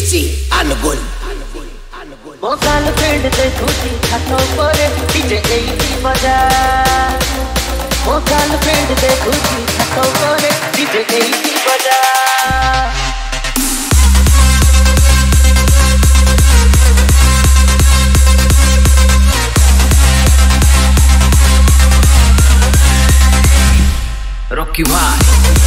Richie Angul ମୋ girlfriend ଦେଖୁଛି ଛାତ ଉପରେ DJ ଏଇଠି ବଜା ମୋ ଗାର୍ଲଫ୍ରେଣ୍ଡ ଦେଖୁଛି ଛାତ ଉପରେ DJ ଏଇଠି ବଜା Rocky भाई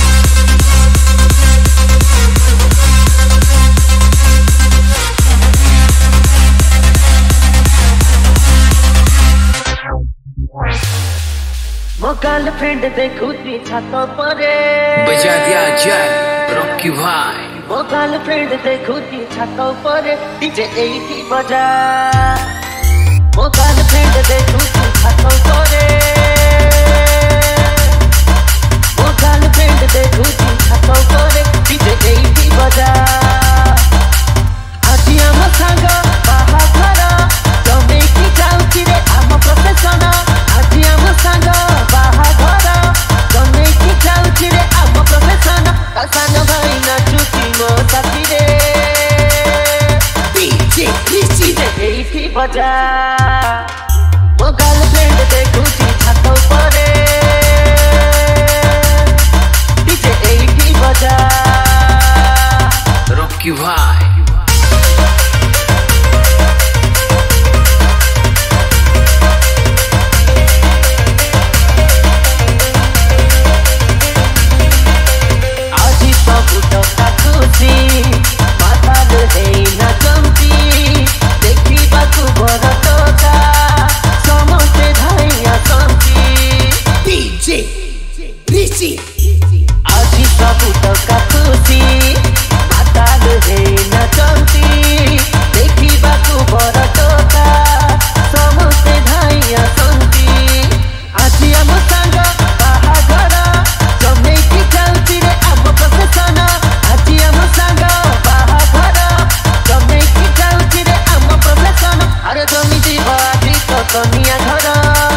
ମୋ ଗାର୍ଲଫ୍ରେଣ୍ଡ ଦେଖୁଛି ଛାତ ଉପରେ बजा दिया जय रॉकी भाई ମୋ ଗାର୍ଲଫ୍ରେଣ୍ଡ ଦେଖୁଛି ଛାତ ଉପରେ DJ ଏଇଠି ବଜା ମୋ ଗାର୍ଲଫ୍ରେଣ୍ଡ ଦେଖୁଛି ଛାତ ଉପରେ ମୋ ଗାର୍ଲଫ୍ରେଣ୍ଡ ଦେଖୁଛି ଛାତ ଉପରେ DJ ଏଇଠି ବଜା ଆଜି ଆମ ସାଙ୍ଗ ବାହାଘର ଜମେଇକି ଯାଉଛି ରେ ଆମ ପ୍ରଫେସନ ଆଜି ଆମ ସାଙ୍ଗ ବାହାଘର ଜମେଇକି ଯାଉଛି ରେ ଆମ ପ୍ରଫେସନ ତା ସାନ ଭାଇ ନାଚୁଛି ମୋ ସାଥିରେ DJ Richie ଏଇଠି ବଜା ମୋ ଗାର୍ଲଫ୍ରେଣ୍ଡ ଦେଖୁଛି ଛାତ ଉପରେ DJ ଏଇଠି ବଜା रॉकी भाई ଆଜି ସବୁ ଟଙ୍କା ଖୁସି ମାତାଲ ହେଇ ନାଚନ୍ତି ଦେଖିବାକୁ ବଡ଼ ଟୋକା ସମସ୍ତେ ଧାଇଁ ଆସନ୍ତି DJ Richie ଆଜି ସବୁ ଟଙ୍କା ଖୁସି ମାତାଲ ହେଇ ନାଚନ୍ତି ଦେଖିବାକୁ ବଡ଼ ଟୋକା ସମସ୍ତେ ଧାଇଁ ଆସନ୍ତି ଆଜି ଆମ ସାଙ୍ଗ ବାହାଘର ଜମେଇକି ଯାଉଛି ରେ ଆମ ପ୍ରଫେସନ ଆଜି ଆମ ସାଙ୍ଗ ବାହାଘର ଜମେଇକି ଯାଉଛି ରେ ଆମ ପ୍ରଫେସନ ଆରେ ଜମି ଯିବ ଆଜି ତ କନିଆ ଘର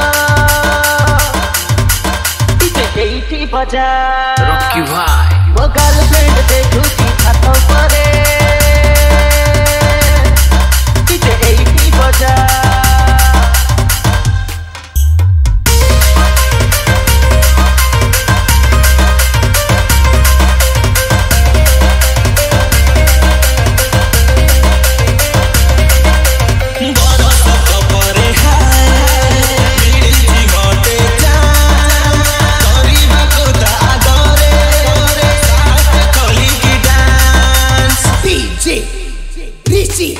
DJ ଏଇଠି ବଜା रॉकी भाई ମୋ ଗାର୍ଲଫ୍ରେଣ୍ଡ ଦେଖୁଛି ଛାତ ଉପରେ DJ ଏଇଠି ବଜା DJ Richie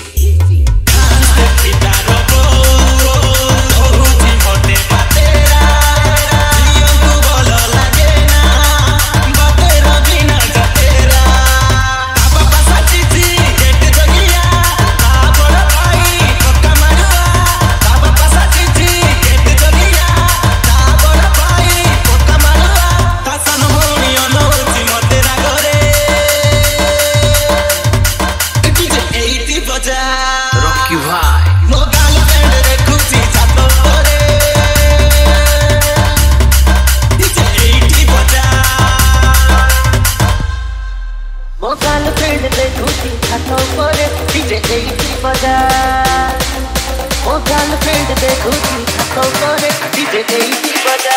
रॉकी भाई ମୋ ଗାର୍ଲଫ୍ରେଣ୍ଡ ଦେଖୁଛି ଛାତ ଉପରେ DJ ଏଇଠି ବଜା ମୋ ଗାର୍ଲଫ୍ରେଣ୍ଡ ଦେଖୁଛି ଛାତ ଉପରେ DJ ଏଇଠି ବଜା ମୋ ଗାର୍ଲଫ୍ରେଣ୍ଡ ଦେଖୁଛି ଛାତ ଉପରେ DJ ଏଇଠି ବଜା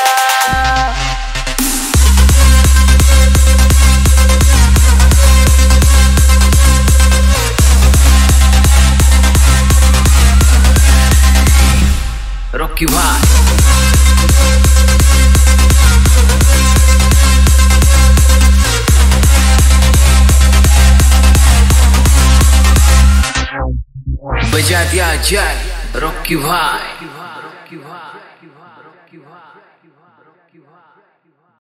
रॉकी भाई बजा दिया जय रॉकी भाई